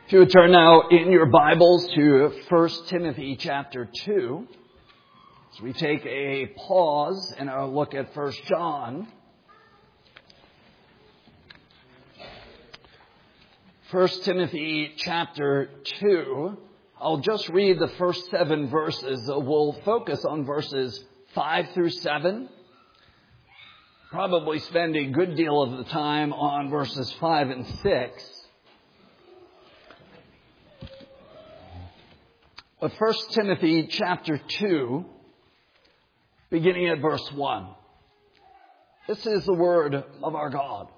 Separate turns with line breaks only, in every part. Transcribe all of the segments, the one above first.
If you would turn now in your Bibles to 1 Timothy chapter 2, as we take a pause in our look at 1 John. 1 Timothy chapter 2, I'll just read the first 7 verses. We'll focus on verses 5 through 7. Probably spend a good deal of the time on verses 5 and 6. But 1 Timothy chapter 2, beginning at verse 1. This is the word of our God.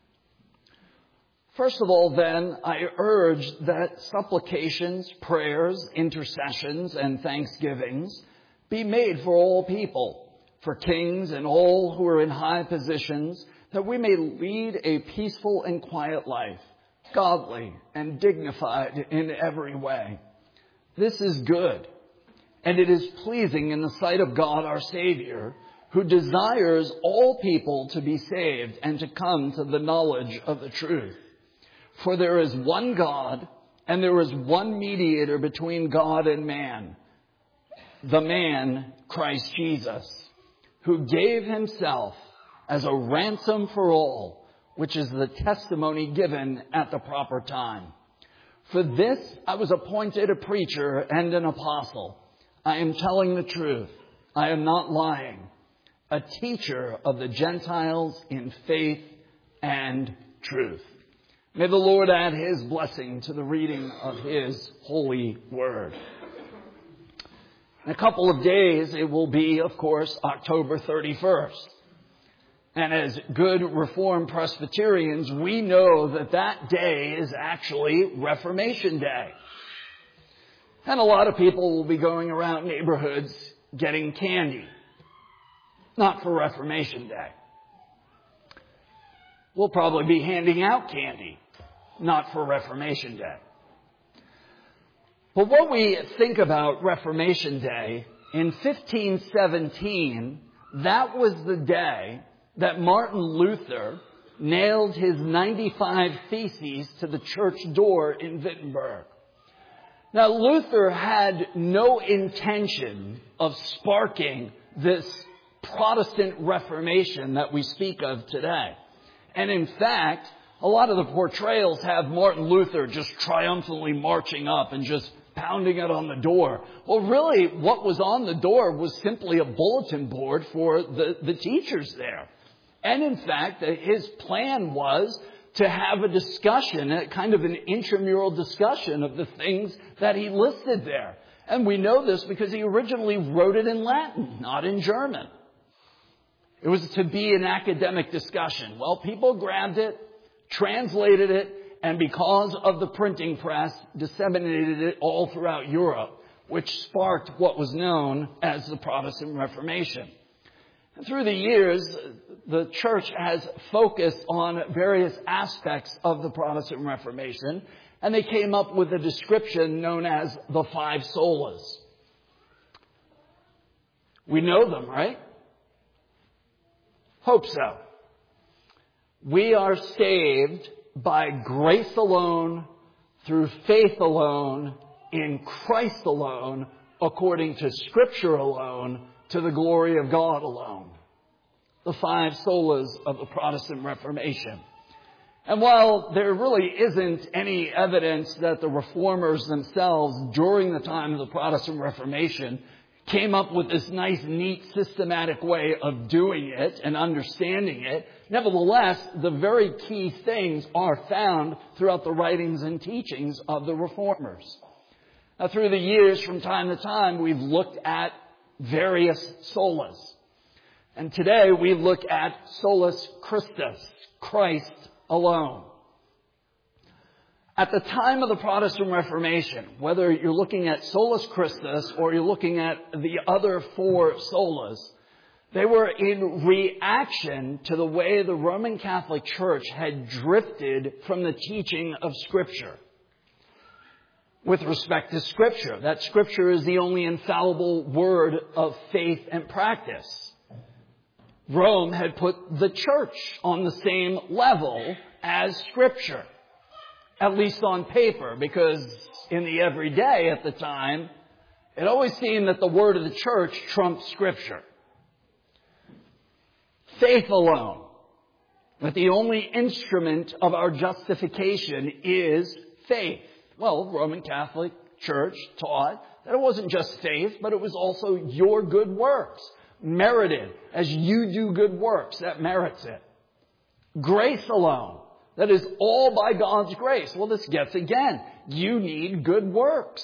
First of all, then, I urge that supplications, prayers, intercessions, and thanksgivings be made for all people, for kings and all who are in high positions, that we may lead a peaceful and quiet life, godly and dignified in every way. This is good, and it is pleasing in the sight of God our Savior, who desires all people to be saved and to come to the knowledge of the truth. For there is one God, and there is one mediator between God and man, the man Christ Jesus, who gave himself as a ransom for all, which is the testimony given at the proper time. For this I was appointed a preacher and an apostle. I am telling the truth. I am not lying. A teacher of the Gentiles in faith and truth. May the Lord add his blessing to the reading of his holy word. In a couple of days, it will be, of course, October 31st. And as good Reformed Presbyterians, we know that that day is actually Reformation Day. And a lot of people will be going around neighborhoods getting candy. Not for Reformation Day. We'll probably be handing out candy. Not for Reformation Day. But what we think about Reformation Day, in 1517, that was the day that Martin Luther nailed his 95 Theses to the church door in Wittenberg. Now, Luther had no intention of sparking this Protestant Reformation that we speak of today. And in fact, a lot of the portrayals have Martin Luther just triumphantly marching up and just pounding it on the door. Well, really, what was on the door was simply a bulletin board for the teachers there. And in fact, his plan was to have a discussion, a kind of an intramural discussion of the things that he listed there. And we know this because he originally wrote it in Latin, not in German. It was to be an academic discussion. Well, people grabbed it, translated it, and because of the printing press, disseminated it all throughout Europe, which sparked what was known as the Protestant Reformation. And through the years, the church has focused on various aspects of the Protestant Reformation, and they came up with a description known as the 5 solas. We know them, right? Hope so. We are saved by grace alone, through faith alone, in Christ alone, according to Scripture alone, to the glory of God alone. The 5 solas of the Protestant Reformation. And while there really isn't any evidence that the reformers themselves, during the time of the Protestant Reformation, came up with this nice, neat, systematic way of doing it and understanding it, nevertheless, the very key things are found throughout the writings and teachings of the reformers. Now, through the years, from time to time, we've looked at various solas. And today we look at solus Christus, Christ alone. At the time of the Protestant Reformation, whether you're looking at solus Christus or you're looking at the other 4 solas, they were in reaction to the way the Roman Catholic Church had drifted from the teaching of Scripture. With respect to Scripture, that Scripture is the only infallible word of faith and practice. Rome had put the church on the same level as Scripture. at least on paper, because in the everyday at the time, it always seemed that the word of the church trumped Scripture. Faith alone, that the only instrument of our justification is faith. Well, Roman Catholic Church taught that it wasn't just faith, but it was also your good works, merited as you do good works. That merits it. Grace alone, that is all by God's grace. Well, this gets again, you need good works.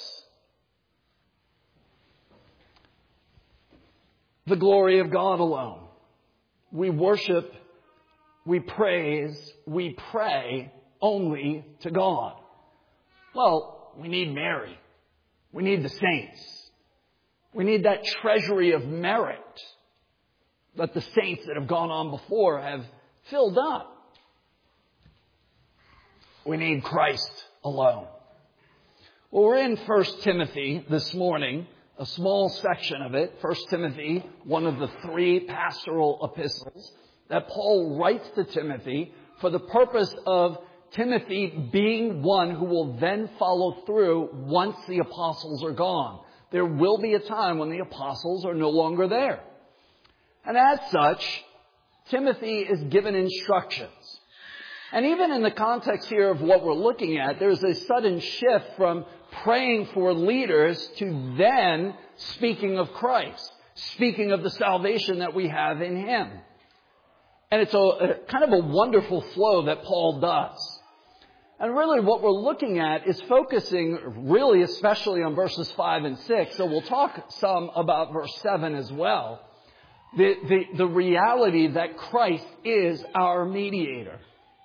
The glory of God alone. We worship, we praise, we pray only to God. Well, we need Mary. We need the saints. We need that treasury of merit that the saints that have gone on before have filled up. We need Christ alone. Well, we're in 1 Timothy this morning, a small section of it. 1 Timothy, one of the 3 pastoral epistles that Paul writes to Timothy for the purpose of Timothy being one who will then follow through once the apostles are gone. There will be a time when the apostles are no longer there. And as such, Timothy is given instructions. And even in the context here of what we're looking at, there's a sudden shift from praying for leaders to then speaking of Christ, speaking of the salvation that we have in Him. And it's a kind of a wonderful flow that Paul does. And really what we're looking at is focusing really especially on verses 5 and 6. So we'll talk some about verse 7 as well. The reality that Christ is our mediator.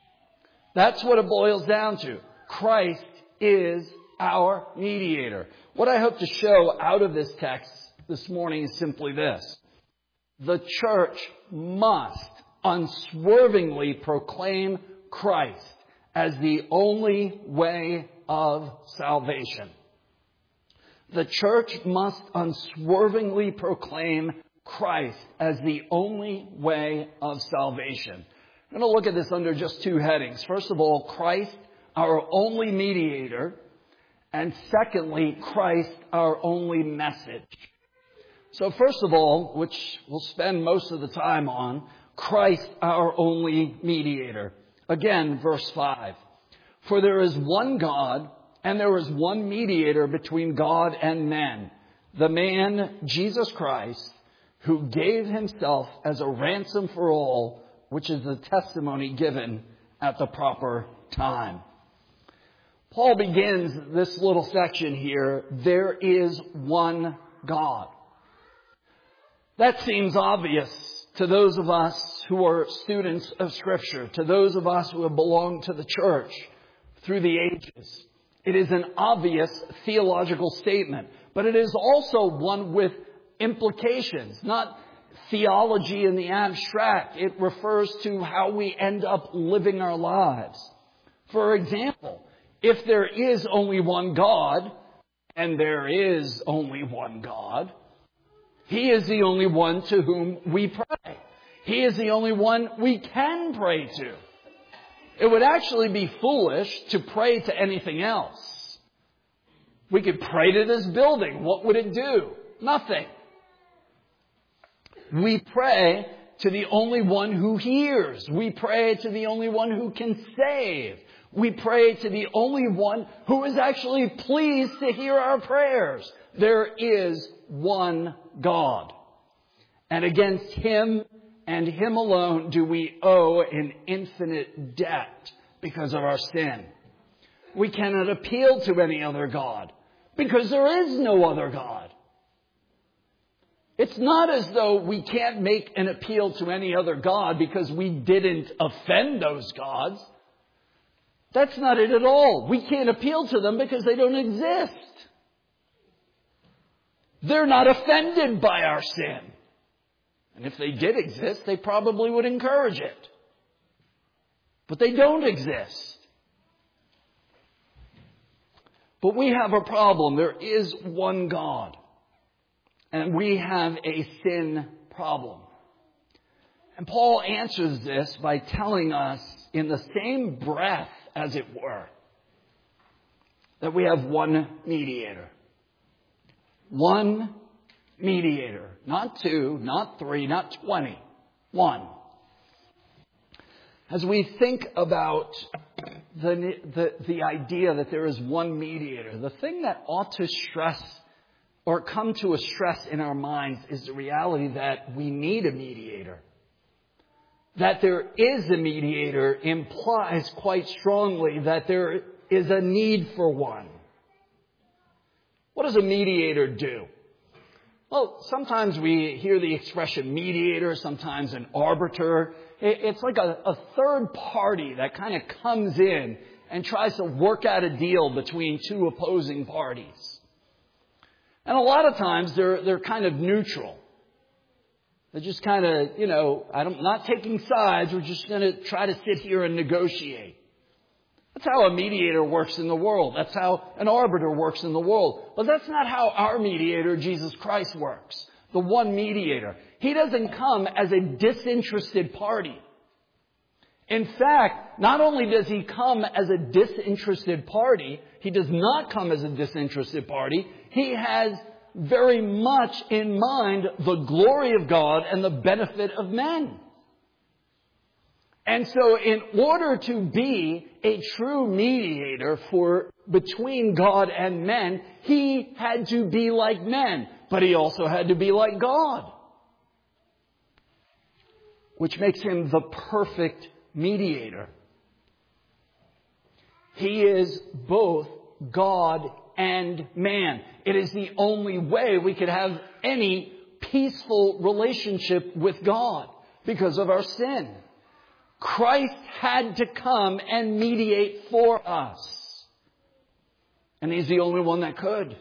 That's what it boils down to. Christ is our mediator. What I hope to show out of this text this morning is simply this. The church must unswervingly proclaim Christ as the only way of salvation. The church must unswervingly proclaim Christ as the only way of salvation. I'm going to look at this under just 2 headings. First of all, Christ, our only mediator. And secondly, Christ, our only message. So first of all, which we'll spend most of the time on, Christ, our only mediator. Again, verse 5. For there is one God, and there is one mediator between God and men, the man Jesus Christ, who gave Himself as a ransom for all, which is the testimony given at the proper time. Paul begins this little section here, there is one God. That seems obvious to those of us who are students of Scripture, to those of us who have belonged to the church through the ages. It is an obvious theological statement, but it is also one with implications, not theology in the abstract. It refers to how we end up living our lives. For example, if there is only one God, and there is only one God, He is the only one to whom we pray. He is the only one we can pray to. It would actually be foolish to pray to anything else. We could pray to this building. What would it do? Nothing. We pray to the only one who hears. We pray to the only one who can save. We pray to the only one who is actually pleased to hear our prayers. There is one God. And against Him and Him alone do we owe an infinite debt because of our sin. We cannot appeal to any other God because there is no other God. It's not as though we can't make an appeal to any other God because we didn't offend those gods. That's not it at all. We can't appeal to them because they don't exist. They're not offended by our sin. And if they did exist, they probably would encourage it. But they don't exist. But we have a problem. There is one God. And we have a sin problem. And Paul answers this by telling us in the same breath, as it were, that we have one mediator. One mediator. Not two, not three, not 20. One. As we think about the idea that there is one mediator, the thing that ought to stress or come to a stress in our minds is the reality that we need a mediator. That there is a mediator implies quite strongly that there is a need for one. What does a mediator do? Well, sometimes we hear the expression mediator, sometimes an arbiter. It's like a third party that kind of comes in and tries to work out a deal between two opposing parties. And a lot of times they're kind of neutral. They're just kind of, I'm not taking sides. We're just going to try to sit here and negotiate. That's how a mediator works in the world. That's how an arbiter works in the world. But that's not how our mediator, Jesus Christ, works. The one mediator. He doesn't come as a disinterested party. In fact, not only does he come as a disinterested party, he does not come as a disinterested party. He has very much in mind the glory of God and the benefit of men. And so in order to be a true mediator between God and men, he had to be like men, but he also had to be like God. Which makes him the perfect mediator. He is both God and man. It is the only way we could have any peaceful relationship with God because of our sin. Christ had to come and mediate for us. And he's the only one that could.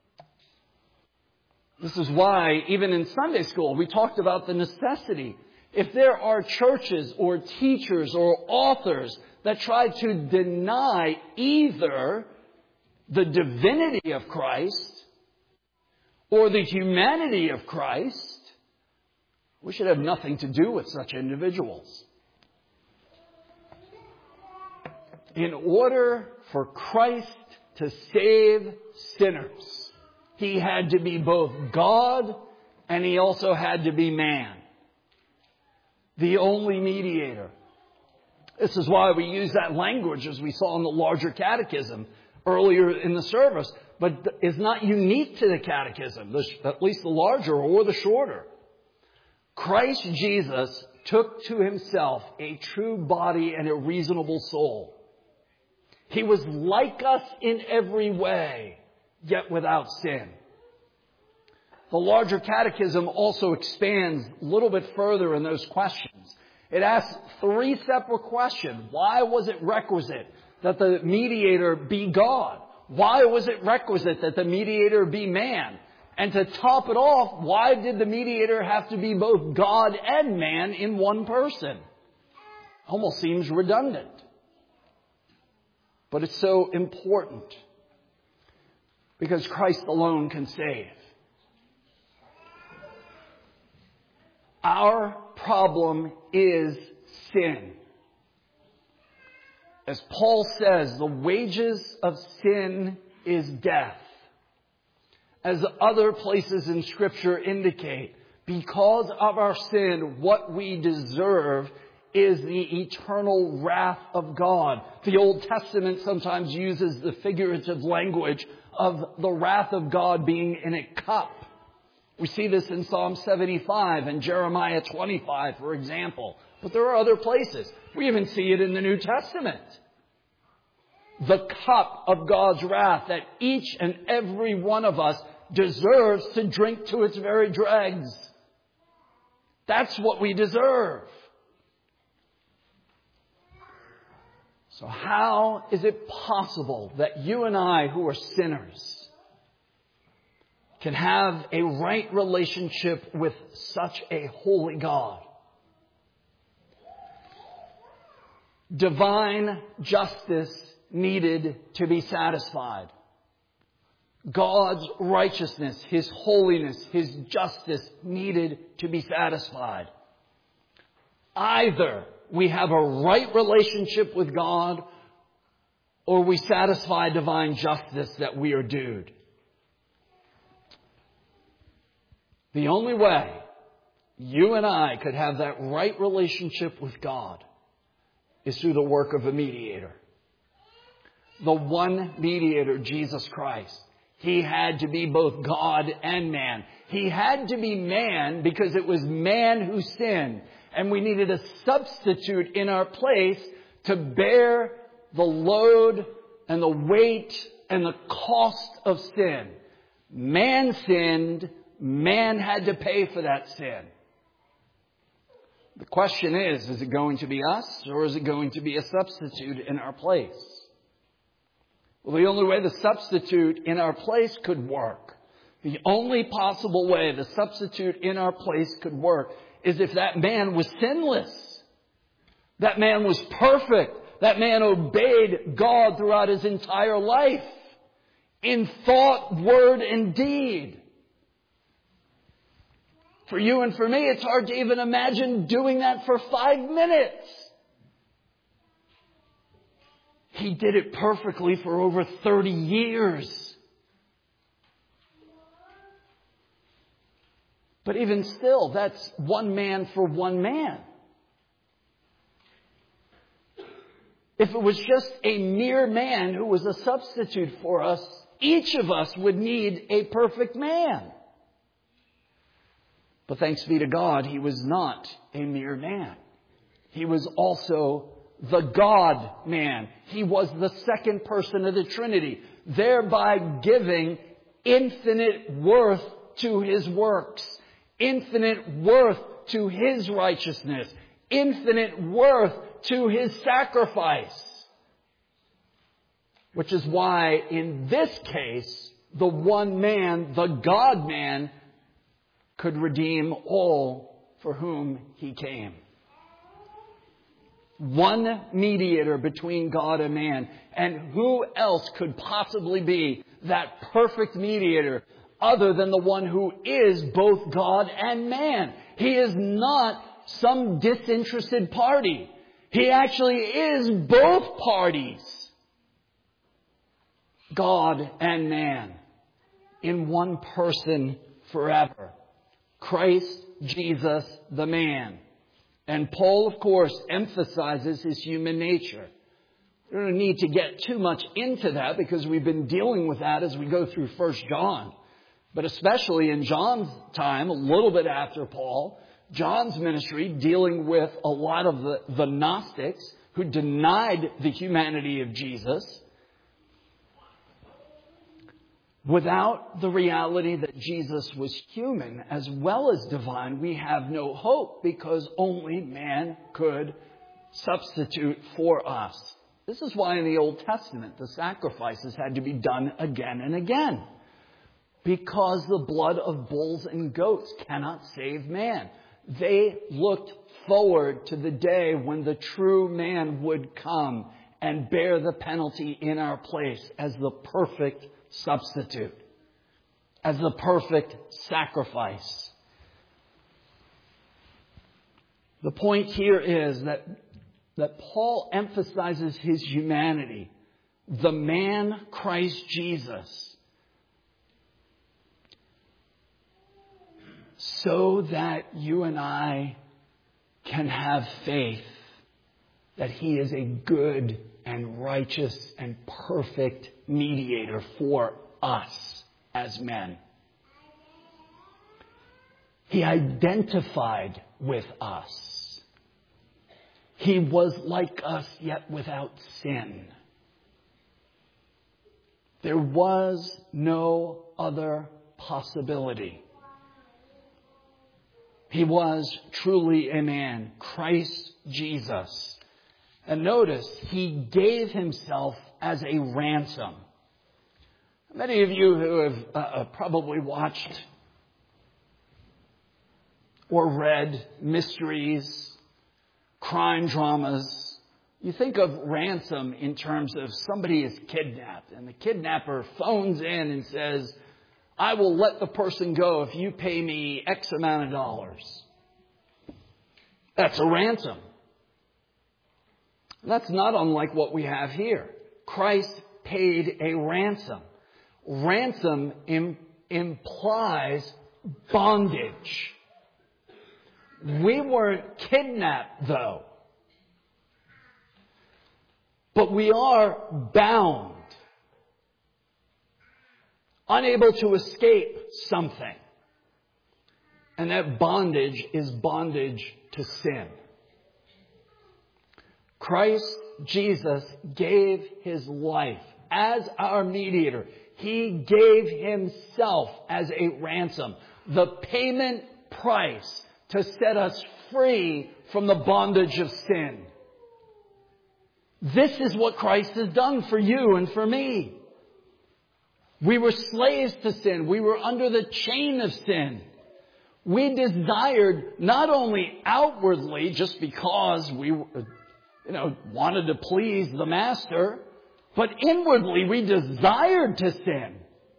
This is why, even in Sunday school, we talked about the necessity. If there are churches or teachers or authors that try to deny either the divinity of Christ or the humanity of Christ, we should have nothing to do with such individuals. In order for Christ to save sinners, he had to be both God and he also had to be man. The only mediator. This is why we use that language as we saw in the larger catechism earlier in the service, but is not unique to the catechism, at least the larger or the shorter. Christ Jesus took to himself a true body and a reasonable soul. He was like us in every way, yet without sin. The larger catechism also expands a little bit further in those questions. It asks 3 separate questions. Why was it requisite that the mediator be God? Why was it requisite that the mediator be man? And to top it off, why did the mediator have to be both God and man in one person? Almost seems redundant. But it's so important because Christ alone can save. Our problem is sin. As Paul says, the wages of sin is death. As other places in Scripture indicate, because of our sin, what we deserve is the eternal wrath of God. The Old Testament sometimes uses the figurative language of the wrath of God being in a cup. We see this in Psalm 75 and Jeremiah 25, for example. But there are other places. We even see it in the New Testament. The cup of God's wrath that each and every one of us deserves to drink to its very dregs. That's what we deserve. So how is it possible that you and I, who are sinners, can have a right relationship with such a holy God? Divine justice needed to be satisfied. God's righteousness, His holiness, His justice needed to be satisfied. Either we have a right relationship with God, or we satisfy divine justice that we are due. The only way you and I could have that right relationship with God is through the work of a mediator. The one mediator, Jesus Christ. He had to be both God and man. He had to be man because it was man who sinned. And we needed a substitute in our place to bear the load and the weight and the cost of sin. Man sinned. Man had to pay for that sin. The question is it going to be us or is it going to be a substitute in our place? Well, the only way the substitute in our place could work, the only possible way the substitute in our place could work is if that man was sinless. That man was perfect. That man obeyed God throughout his entire life in thought, word, and deed. For you and for me, it's hard to even imagine doing that for 5 minutes. He did it perfectly for over 30 years. But even still, that's one man for one man. If it was just a mere man who was a substitute for us, each of us would need a perfect man. But thanks be to God, he was not a mere man. He was also the God-man. He was the second person of the Trinity, thereby giving infinite worth to his works, infinite worth to his righteousness, infinite worth to his sacrifice. Which is why, in this case, the one man, the God-man, could redeem all for whom he came. One mediator between God and man. And who else could possibly be that perfect mediator other than the one who is both God and man? He is not some disinterested party. He actually is both parties. God and man in one person forever. Christ Jesus the man. And Paul, of course, emphasizes his human nature. We don't need to get too much into that because we've been dealing with that as we go through 1 John. But especially in John's time, a little bit after Paul, John's ministry dealing with a lot of the Gnostics who denied the humanity of Jesus. Without the reality that Jesus was human as well as divine, we have no hope because only man could substitute for us. This is why in the Old Testament the sacrifices had to be done again and again. Because the blood of bulls and goats cannot save man. They looked forward to the day when the true man would come and bear the penalty in our place as the perfect substitute, as the perfect sacrifice. The point here is that Paul emphasizes his humanity, the man Christ Jesus, so that you and I can have faith that he is a good and righteous and perfect mediator for us as men. He identified with us. He was like us, yet without sin. There was no other possibility. He was truly a man, Christ Jesus. And notice, he gave himself as a ransom. Many of you who have probably watched or read mysteries, crime dramas, you think of ransom in terms of somebody is kidnapped and the kidnapper phones in and says, I will let the person go if you pay me X amount of dollars. That's a ransom. That's not unlike what we have here. Christ paid a ransom. Ransom implies bondage. We weren't kidnapped, though. But we are bound. Unable to escape something. And that bondage is bondage to sin. Christ Jesus gave His life as our mediator. He gave Himself as a ransom. The payment price to set us free from the bondage of sin. This is what Christ has done for you and for me. We were slaves to sin. We were under the chain of sin. We desired not only outwardly, just because we wanted to please the master, but inwardly we desired to sin.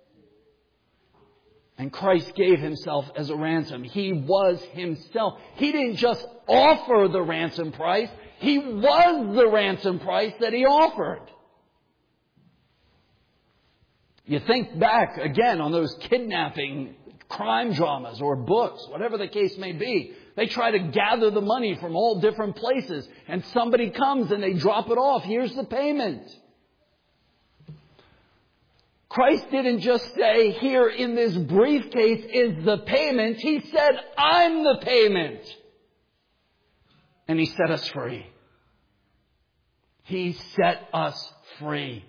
And Christ gave Himself as a ransom. He was Himself. He didn't just offer the ransom price. He was the ransom price that He offered. You think back again on those kidnapping crime dramas or books, whatever the case may be. They try to gather the money from all different places, and somebody comes and they drop it off. Here's the payment. Christ didn't just say, here in this briefcase is the payment. He said, I'm the payment. And He set us free. He set us free.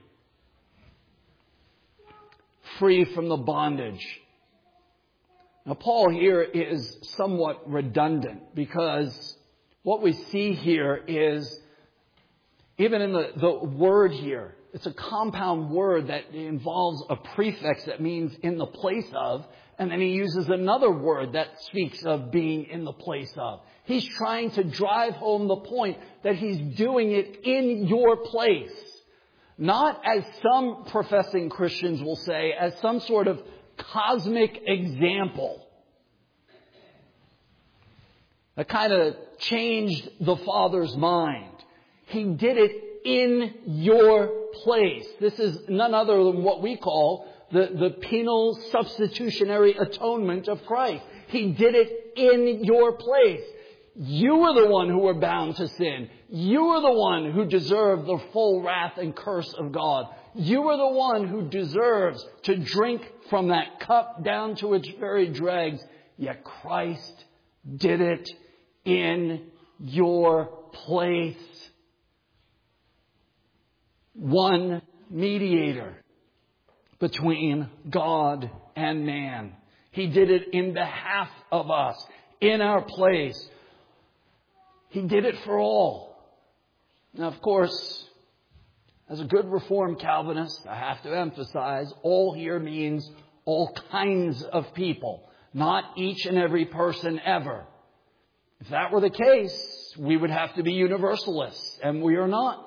Free from the bondage. Now, Paul here is somewhat redundant because what we see here is, even in the word here, it's a compound word that involves a prefix that means in the place of, and then he uses another word that speaks of being in the place of. He's trying to drive home the point that he's doing it in your place. Not, as some professing Christians will say, as some sort of cosmic example. That kind of changed the Father's mind. He did it in your place. This is none other than what we call the penal substitutionary atonement of Christ. He did it in your place. You were the one who were bound to sin. You were the one who deserved the full wrath and curse of God. You were the one who deserves to drink from that cup down to its very dregs. Yet Christ did it in your place. One mediator between God and man. He did it in behalf of us, in our place. He did it for all. Now, of course, as a good Reformed Calvinist, I have to emphasize, all here means all kinds of people, not each and every person ever. If that were the case, we would have to be universalists, and we are not.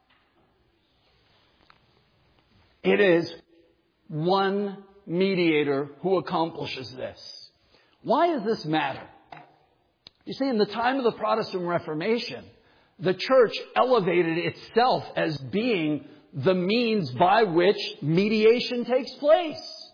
It is one mediator who accomplishes this. Why does this matter? You see, in the time of the Protestant Reformation, the church elevated itself as being the means by which mediation takes place.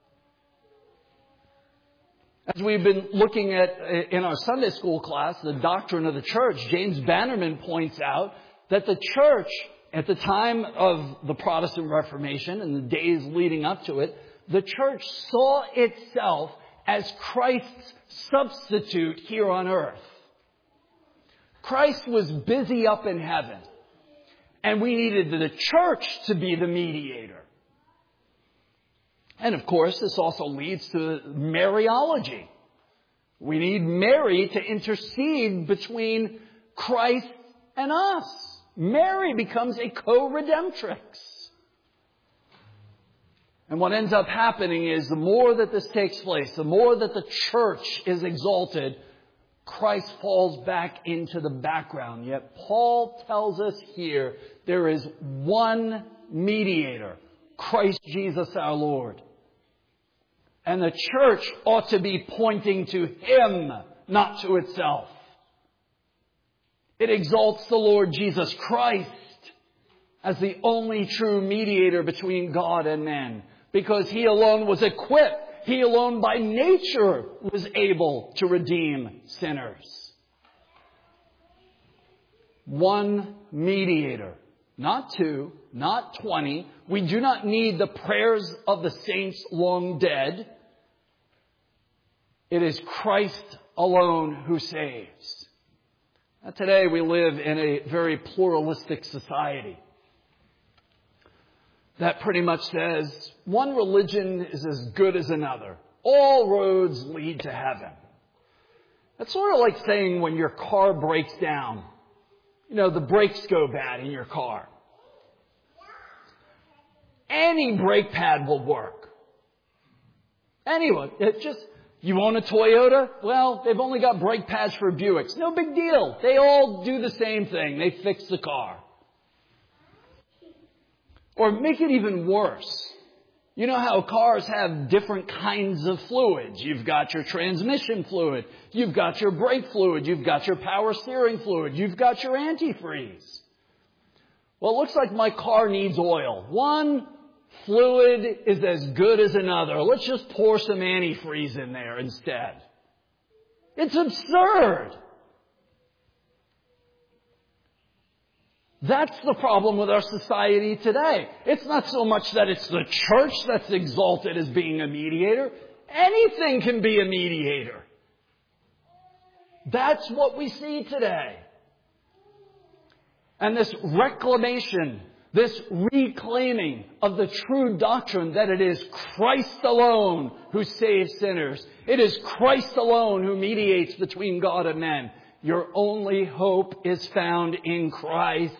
As we've been looking at in our Sunday school class, the doctrine of the church, James Bannerman points out that the church, at the time of the Protestant Reformation and the days leading up to it, the church saw itself as Christ's substitute here on earth. Christ was busy up in heaven, and we needed the church to be the mediator. And of course, this also leads to Mariology. We need Mary to intercede between Christ and us. Mary becomes a co-redemptrix. And what ends up happening is the more that this takes place, the more that the church is exalted, Christ falls back into the background. Yet Paul tells us here there is one mediator, Christ Jesus our Lord. And the church ought to be pointing to Him, not to itself. It exalts the Lord Jesus Christ as the only true mediator between God and man, because He alone was equipped. He alone by nature was able to redeem sinners. One mediator, not two, not 20. We do not need the prayers of the saints long dead. It is Christ alone who saves. Now, today we live in a very pluralistic society that pretty much says one religion is as good as another. All roads lead to heaven. That's sort of like saying when your car breaks down, the brakes go bad in your car. Any brake pad will work. Anyone. You own a Toyota? Well, they've only got brake pads for Buicks. No big deal. They all do the same thing. They fix the car. Or make it even worse. You know how cars have different kinds of fluids. You've got your transmission fluid. You've got your brake fluid. You've got your power steering fluid. You've got your antifreeze. Well, it looks like my car needs oil. One fluid is as good as another. Let's just pour some antifreeze in there instead. It's absurd. That's the problem with our society today. It's not so much that it's the church that's exalted as being a mediator. Anything can be a mediator. That's what we see today. And this reclamation, this reclaiming of the true doctrine that it is Christ alone who saves sinners. It is Christ alone who mediates between God and men. Your only hope is found in Christ.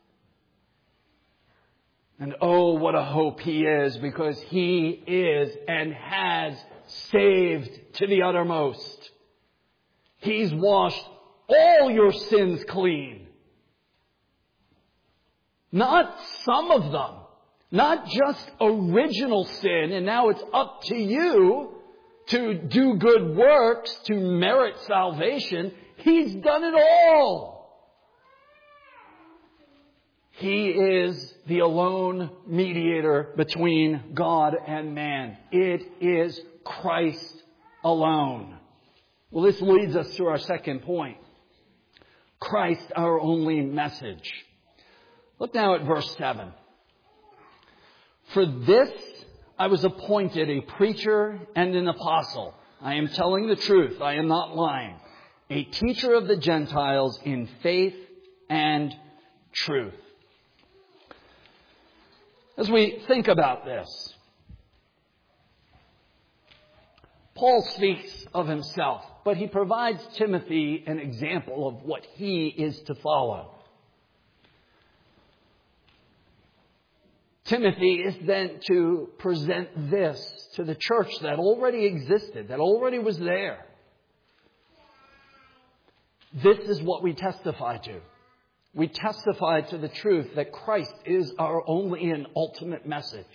And oh, what a hope He is, because He is and has saved to the uttermost. He's washed all your sins clean. Not some of them. Not just original sin, and now it's up to you to do good works to merit salvation. He's done it all. He is the alone mediator between God and man. It is Christ alone. Well, this leads us to our second point. Christ, our only message. Look now at verse 7. For this I was appointed a preacher and an apostle. I am telling the truth. I am not lying. A teacher of the Gentiles in faith and truth. As we think about this, Paul speaks of himself, but he provides Timothy an example of what he is to follow. Timothy is then to present this to the church that already existed, that already was there. This is what we testify to. We testify to the truth that Christ is our only and ultimate message.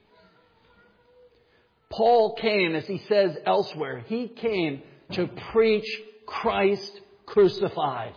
Paul came, as he says elsewhere, he came to preach Christ crucified.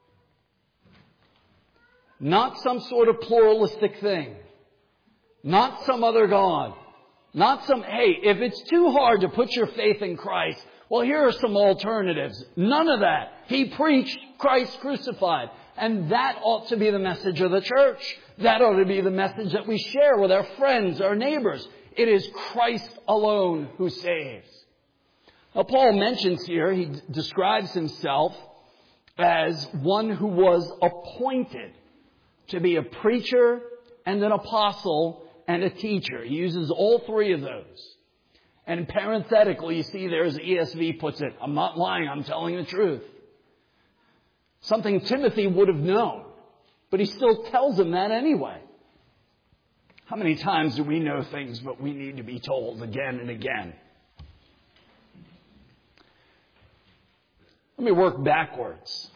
Not some sort of pluralistic thing. Not some other God. Not some, hey, if it's too hard to put your faith in Christ, well, here are some alternatives. None of that. He preached Christ crucified. And that ought to be the message of the church. That ought to be the message that we share with our friends, our neighbors. It is Christ alone who saves. Now, Paul mentions here, he describes himself as one who was appointed to be a preacher and an apostle and a teacher. He uses all three of those. And parenthetically, you see there as the ESV puts it, I'm not lying, I'm telling the truth. Something Timothy would have known, but he still tells him that anyway. How many times do we know things but we need to be told again and again? Let me work backwards.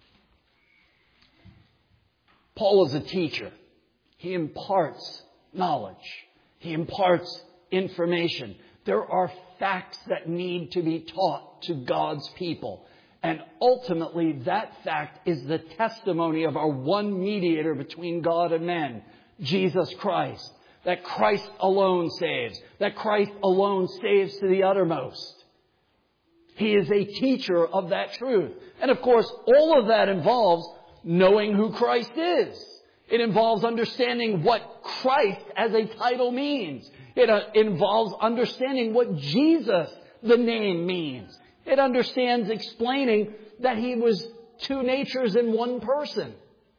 Paul is a teacher. He imparts knowledge. He imparts information. There are facts that need to be taught to God's people. And ultimately, that fact is the testimony of our one mediator between God and men, Jesus Christ. That Christ alone saves. That Christ alone saves to the uttermost. He is a teacher of that truth. And of course, all of that involves knowing who Christ is. It involves understanding what Christ as a title means. It involves understanding what Jesus, the name, means. It understands explaining that he was two natures in one person.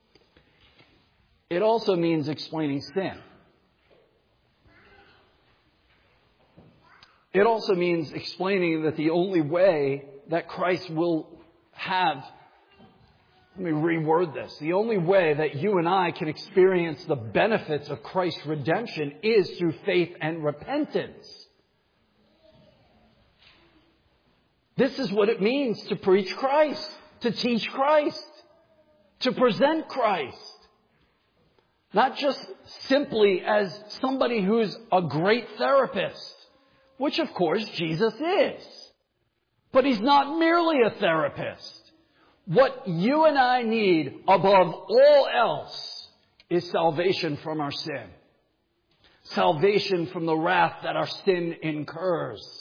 It also means explaining sin. It also means explaining that the only way that Christ will have, let me reword this, the only way that you and I can experience the benefits of Christ's redemption is through faith and repentance. This is what it means to preach Christ, to teach Christ, to present Christ. Not just simply as somebody who's a great therapist, which of course Jesus is. But he's not merely a therapist. What you and I need above all else is salvation from our sin. Salvation from the wrath that our sin incurs.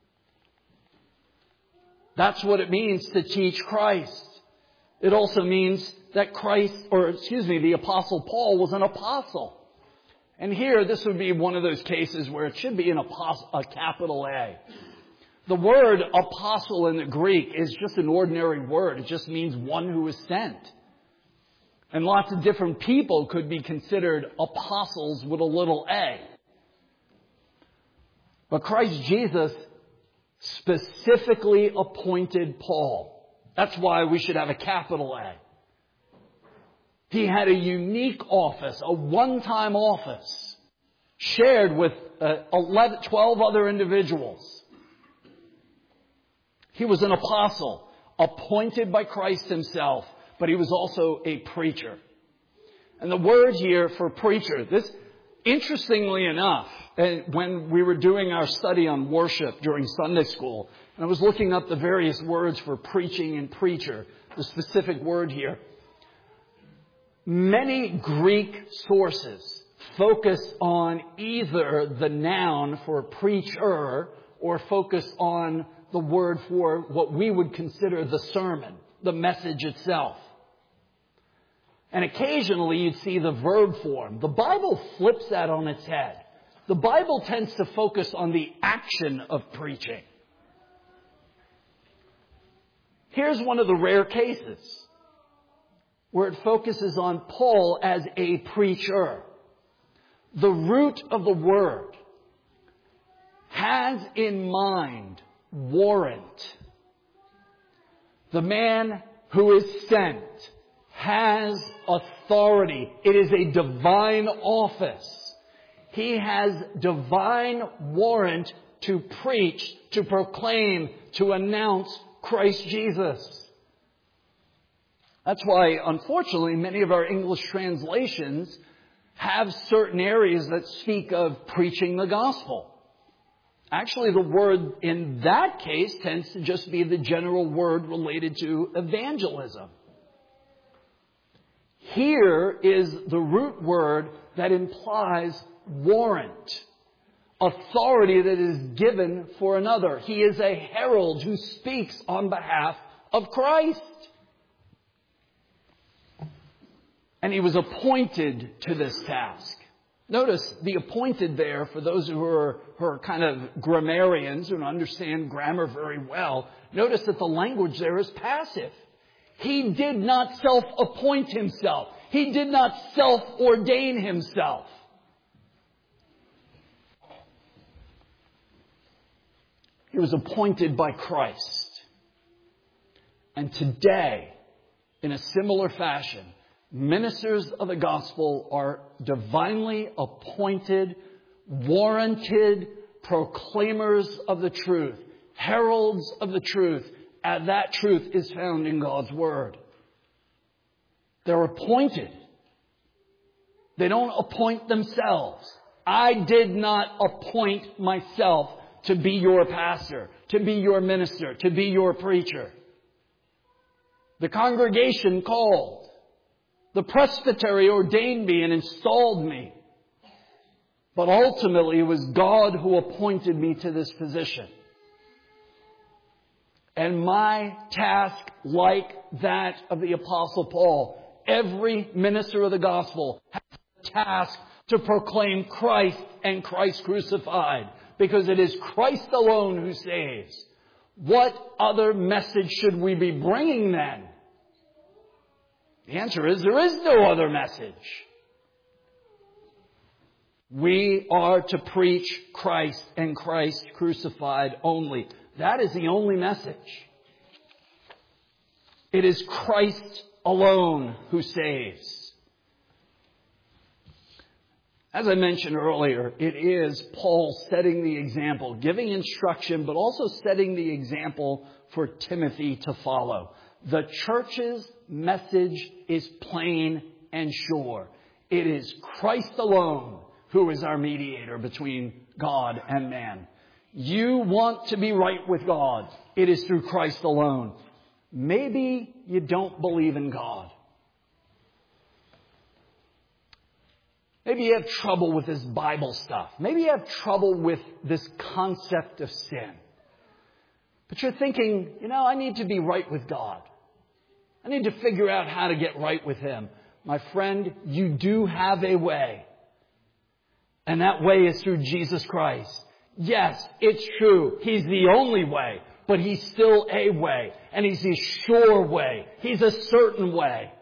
That's what it means to teach Christ. It also means that the Apostle Paul was an apostle. And here, this would be one of those cases where it should be a capital A. The word apostle in the Greek is just an ordinary word. It just means one who is sent. And lots of different people could be considered apostles with a little a. But Christ Jesus specifically appointed Paul. That's why we should have a capital A. He had a unique office, a one-time office, shared with 12 other individuals. He was an apostle, appointed by Christ himself, but he was also a preacher. And the word here for preacher, this, interestingly enough, when we were doing our study on worship during Sunday school, and I was looking up the various words for preaching and preacher, the specific word here, many Greek sources focus on either the noun for preacher or focus on the word for what we would consider the sermon, the message itself. And occasionally you'd see the verb form. The Bible flips that on its head. The Bible tends to focus on the action of preaching. Here's one of the rare cases where it focuses on Paul as a preacher. The root of the word has in mind warrant. The man who is sent has authority. It is a divine office. He has divine warrant to preach, to proclaim, to announce Christ Jesus. That's why, unfortunately, many of our English translations have certain areas that speak of preaching the gospel. Actually, the word in that case tends to just be the general word related to evangelism. Here is the root word that implies warrant, authority that is given for another. He is a herald who speaks on behalf of Christ. And he was appointed to this task. Notice the appointed there, for those who are kind of grammarians who understand grammar very well, notice that the language there is passive. He did not self-appoint himself. He did not self-ordain himself. He was appointed by Christ. And today, in a similar fashion, ministers of the gospel are divinely appointed, warranted proclaimers of the truth, heralds of the truth, and that truth is found in God's Word. They're appointed. They don't appoint themselves. I did not appoint myself to be your pastor, to be your minister, to be your preacher. The congregation called. The presbytery ordained me and installed me. But ultimately, it was God who appointed me to this position. And my task, like that of the Apostle Paul, every minister of the gospel has a task to proclaim Christ and Christ crucified, because it is Christ alone who saves. What other message should we be bringing then? The answer is there is no other message. We are to preach Christ and Christ crucified only. That is the only message. It is Christ alone who saves. As I mentioned earlier, it is Paul setting the example, giving instruction, but also setting the example for Timothy to follow. The church's message is plain and sure. It is Christ alone who is our mediator between God and man. You want to be right with God. It is through Christ alone. Maybe you don't believe in God. Maybe you have trouble with this Bible stuff. Maybe you have trouble with this concept of sin. But you're thinking, I need to be right with God. I need to figure out how to get right with Him. My friend, you do have a way. And that way is through Jesus Christ. Yes, it's true. He's the only way. But He's still a way. And He's a sure way. He's a certain way.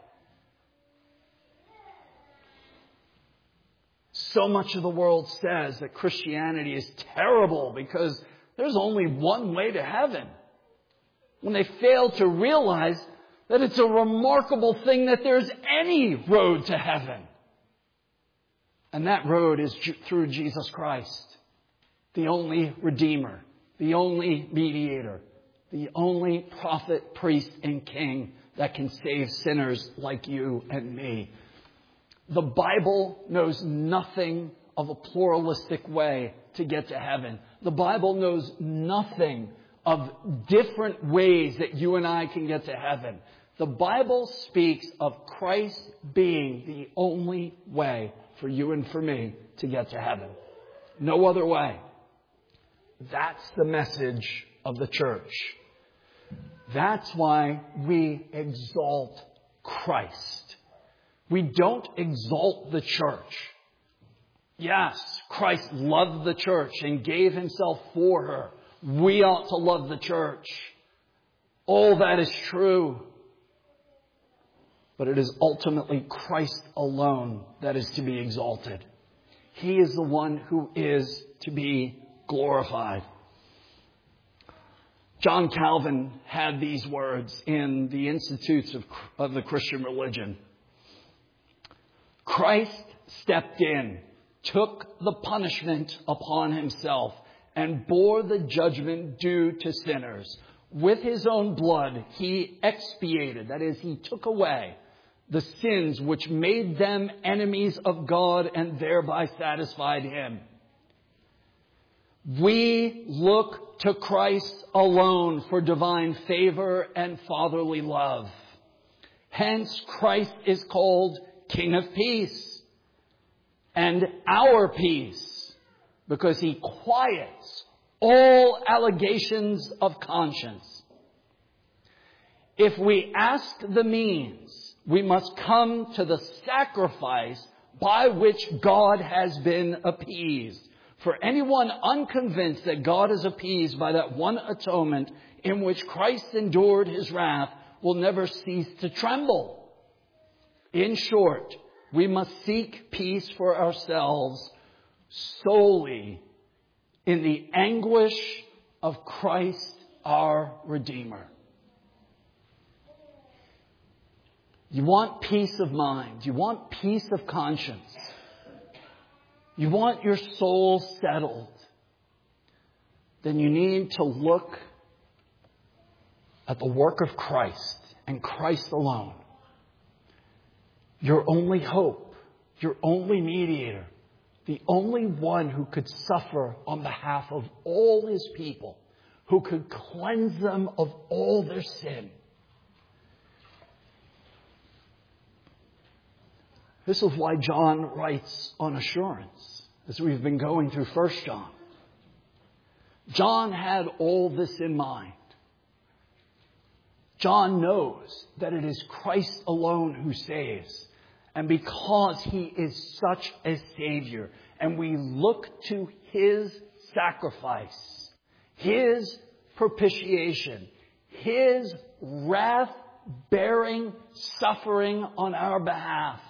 So much of the world says that Christianity is terrible because there's only one way to heaven. When they fail to realize that it's a remarkable thing that there's any road to heaven. And that road is through Jesus Christ, the only Redeemer, the only mediator, the only prophet, priest, and king that can save sinners like you and me. The Bible knows nothing of a pluralistic way to get to heaven. The Bible knows nothing of different ways that you and I can get to heaven. The Bible speaks of Christ being the only way for you and for me to get to heaven. No other way. That's the message of the church. That's why we exalt Christ. We don't exalt the church. Yes, Christ loved the church and gave Himself for her. We ought to love the church. All that is true. But it is ultimately Christ alone that is to be exalted. He is the one who is to be glorified. John Calvin had these words in the Institutes of the Christian Religion. Christ stepped in, took the punishment upon Himself, and bore the judgment due to sinners. With His own blood, He expiated, that is, He took away the sins which made them enemies of God and thereby satisfied Him. We look to Christ alone for divine favor and fatherly love. Hence, Christ is called King of Peace and our peace, because He quiets all allegations of conscience. If we ask the means, we must come to the sacrifice by which God has been appeased. For anyone unconvinced that God is appeased by that one atonement in which Christ endured His wrath will never cease to tremble. In short, we must seek peace for ourselves solely in the anguish of Christ our Redeemer. You want peace of mind. You want peace of conscience. You want your soul settled. Then you need to look at the work of Christ and Christ alone. Your only hope, your only mediator, the only one who could suffer on behalf of all His people, who could cleanse them of all their sin. This is why John writes on assurance, as we've been going through 1 John. John had all this in mind. John knows that it is Christ alone who saves. And because he is such a Savior, and we look to his sacrifice, his propitiation, his wrath-bearing suffering on our behalf,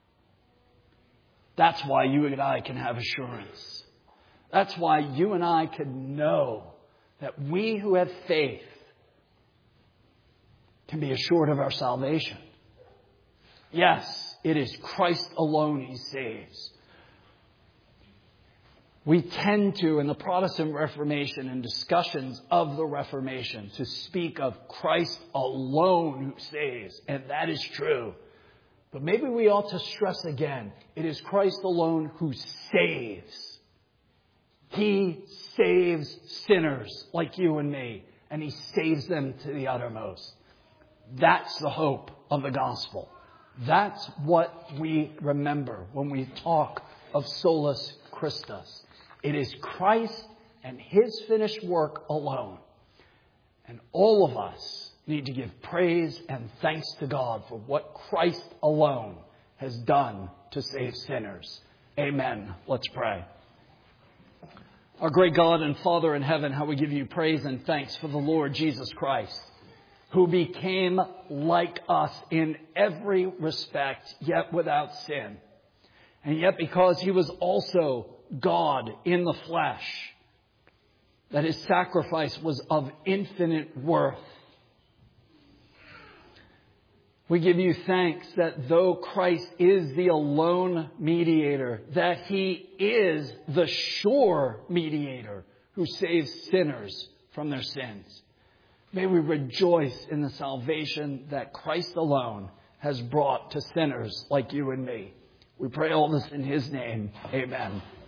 that's why you and I can have assurance. That's why you and I can know that we who have faith can be assured of our salvation. Yes, it is Christ alone he saves. We tend to, in the Protestant Reformation and discussions of the Reformation, to speak of Christ alone who saves, and that is true. But maybe we ought to stress again, it is Christ alone who saves. He saves sinners like you and me, and he saves them to the uttermost. That's the hope of the gospel. That's what we remember when we talk of solus Christus. It is Christ and his finished work alone. And all of us need to give praise and thanks to God for what Christ alone has done to save sinners. Amen. Let's pray. Our great God and Father in heaven, how we give you praise and thanks for the Lord Jesus Christ, who became like us in every respect, yet without sin. And yet because he was also God in the flesh, that his sacrifice was of infinite worth. We give you thanks that though Christ is the alone mediator, that he is the sure mediator who saves sinners from their sins. May we rejoice in the salvation that Christ alone has brought to sinners like you and me. We pray all this in his name. Amen.